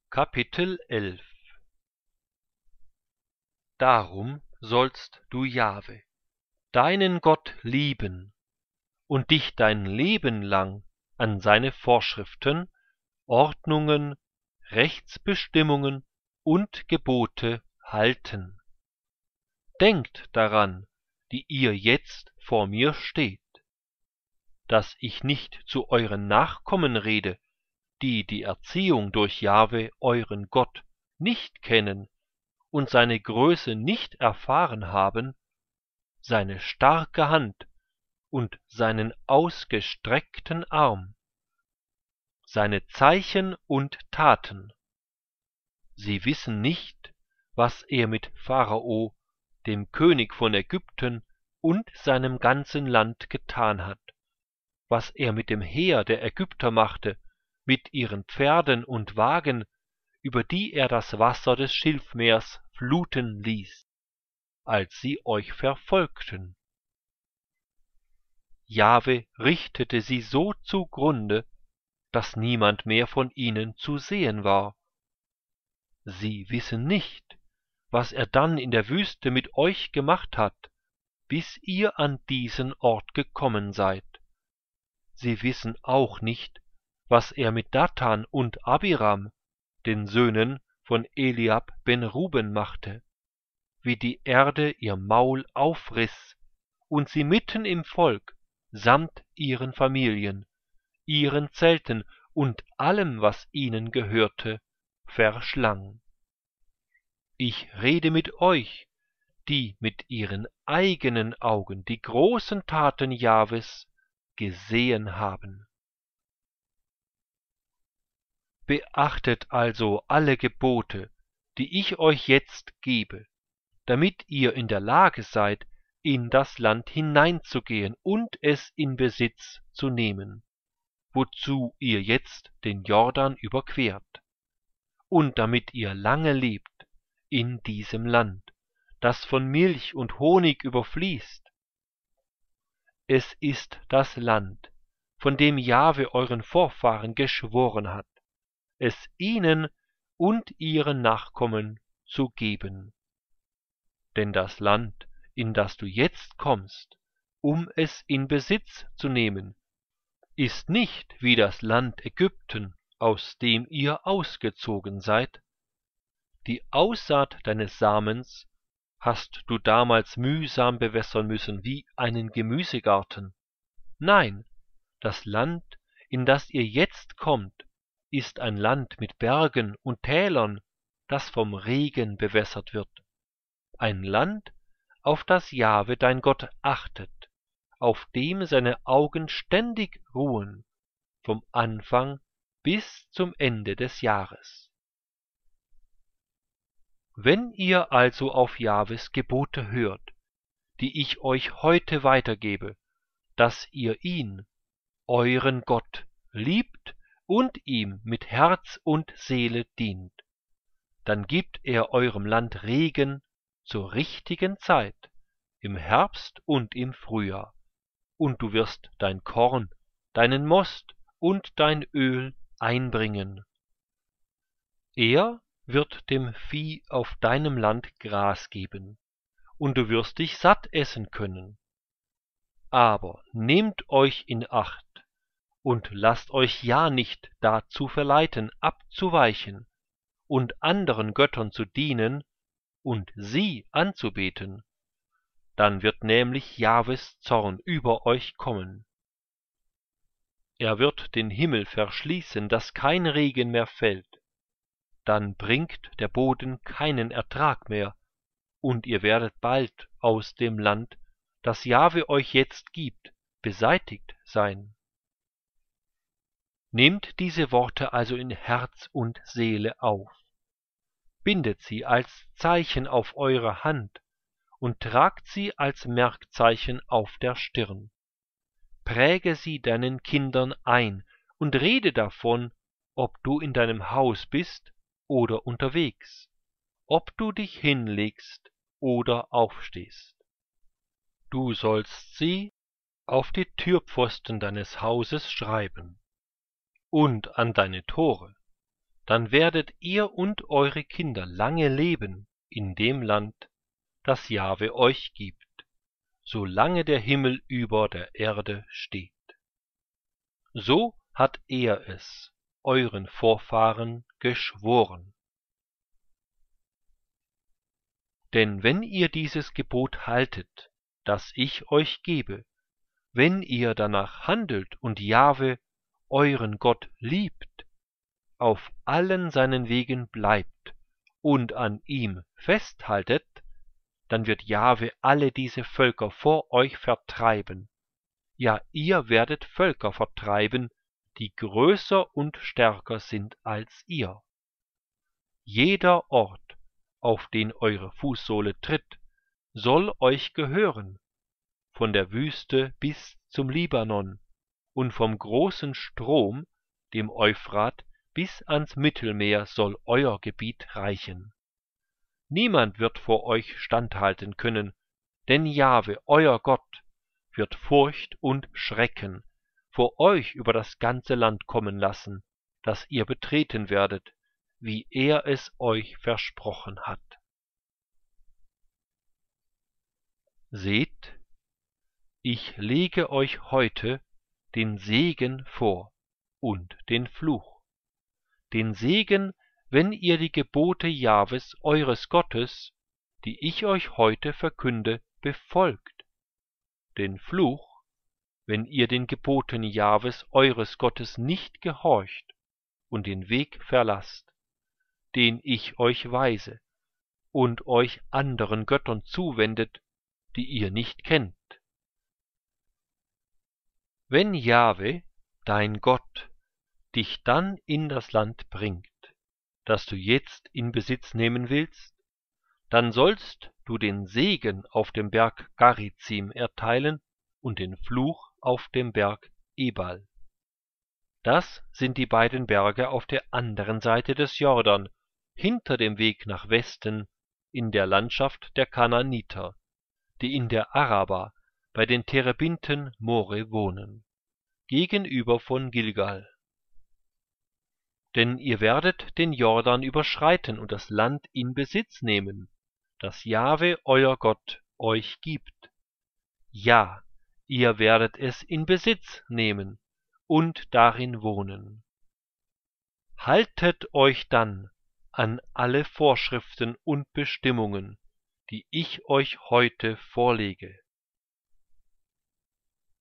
Kapitel 11. Darum sollst du Jahwe, deinen Gott, lieben und dich dein Leben lang an seine Vorschriften, Ordnungen, Rechtsbestimmungen und Gebote halten. Denkt daran, die ihr jetzt vor mir steht, dass ich nicht zu euren Nachkommen rede, die die Erziehung durch Jahwe, euren Gott, nicht kennen und seine Größe nicht erfahren haben, seine starke Hand und seinen ausgestreckten Arm, seine Zeichen und Taten. Sie wissen nicht, was er mit Pharao, dem König von Ägypten, und seinem ganzen Land getan hat, was er mit dem Heer der Ägypter machte, mit ihren Pferden und Wagen, über die er das Wasser des Schilfmeers fluten ließ, als sie euch verfolgten. Jahwe richtete sie so zugrunde, dass niemand mehr von ihnen zu sehen war. Sie wissen nicht, was er dann in der Wüste mit euch gemacht hat, bis ihr an diesen Ort gekommen seid. Sie wissen auch nicht, was er mit Dathan und Abiram, den Söhnen von Eliab ben Ruben, machte, wie die Erde ihr Maul aufriss und sie mitten im Volk samt ihren Familien, ihren Zelten und allem, was ihnen gehörte, verschlang. Ich rede mit euch, die mit ihren eigenen Augen die großen Taten Jahwes gesehen haben. Beachtet also alle Gebote, die ich euch jetzt gebe, damit ihr in der Lage seid, in das Land hineinzugehen und es in Besitz zu nehmen, wozu ihr jetzt den Jordan überquert, und damit ihr lange lebt in diesem Land, das von Milch und Honig überfließt. Es ist das Land, von dem Jahwe euren Vorfahren geschworen hat, es ihnen und ihren Nachkommen zu geben. Denn das Land, in das du jetzt kommst, um es in Besitz zu nehmen, ist nicht wie das Land Ägypten, aus dem ihr ausgezogen seid. Die Aussaat deines Samens hast du damals mühsam bewässern müssen wie einen Gemüsegarten. Nein, das Land, in das ihr jetzt kommt, ist ein Land mit Bergen und Tälern, das vom Regen bewässert wird. Ein Land, auf das Jahwe dein Gott achtet, auf dem seine Augen ständig ruhen, vom Anfang bis zum Ende des Jahres. Wenn ihr also auf Jahwes Gebote hört, die ich euch heute weitergebe, dass ihr ihn, euren Gott, liebt und ihm mit Herz und Seele dient, dann gibt er eurem Land Regen zur richtigen Zeit, im Herbst und im Frühjahr, und du wirst dein Korn, deinen Most und dein Öl einbringen. Er wird dem Vieh auf deinem Land Gras geben, und du wirst dich satt essen können. Aber nehmt euch in Acht und lasst euch ja nicht dazu verleiten, abzuweichen und anderen Göttern zu dienen und sie anzubeten, dann wird nämlich Jahwes Zorn über euch kommen. Er wird den Himmel verschließen, dass kein Regen mehr fällt. Dann bringt der Boden keinen Ertrag mehr, und ihr werdet bald aus dem Land, das Jahwe euch jetzt gibt, beseitigt sein. Nehmt diese Worte also in Herz und Seele auf, bindet sie als Zeichen auf eure Hand und tragt sie als Merkzeichen auf der Stirn. Präge sie deinen Kindern ein und rede davon, ob du in deinem Haus bist oder unterwegs, ob du dich hinlegst oder aufstehst. Du sollst sie auf die Türpfosten deines Hauses schreiben und an deine Tore, dann werdet ihr und eure Kinder lange leben in dem Land, das Jahwe euch gibt, solange der Himmel über der Erde steht. So hat er es euren Vorfahren geschworen. Denn wenn ihr dieses Gebot haltet, das ich euch gebe, wenn ihr danach handelt und Jahwe, euren Gott, liebt, auf allen seinen Wegen bleibt und an ihm festhaltet, dann wird Jahwe alle diese Völker vor euch vertreiben. Ja, ihr werdet Völker vertreiben, die größer und stärker sind als ihr. Jeder Ort, auf den eure Fußsohle tritt, soll euch gehören, von der Wüste bis zum Libanon und vom großen Strom, dem Euphrat, bis ans Mittelmeer soll euer Gebiet reichen. Niemand wird vor euch standhalten können, denn Jahwe, euer Gott, wird Furcht und Schrecken vor euch über das ganze Land kommen lassen, das ihr betreten werdet, wie er es euch versprochen hat. Seht, ich lege euch heute den Segen vor und den Fluch. Den Segen, wenn ihr die Gebote Jahwes eures Gottes, die ich euch heute verkünde, befolgt. Den Fluch, wenn ihr den Geboten Jahwes eures Gottes nicht gehorcht und den Weg verlasst, den ich euch weise, und euch anderen Göttern zuwendet, die ihr nicht kennt. Wenn Jahwe, dein Gott, dich dann in das Land bringt, das du jetzt in Besitz nehmen willst, dann sollst du den Segen auf dem Berg Garizim erteilen und den Fluch auf dem Berg Ebal. Das sind die beiden Berge auf der anderen Seite des Jordan, hinter dem Weg nach Westen, in der Landschaft der Kanaaniter, die in der Araba bei den Terebinten More wohnen, gegenüber von Gilgal. Denn ihr werdet den Jordan überschreiten und das Land in Besitz nehmen, das Jahwe euer Gott euch gibt. Ja, ihr werdet es in Besitz nehmen und darin wohnen. Haltet euch dann an alle Vorschriften und Bestimmungen, die ich euch heute vorlege.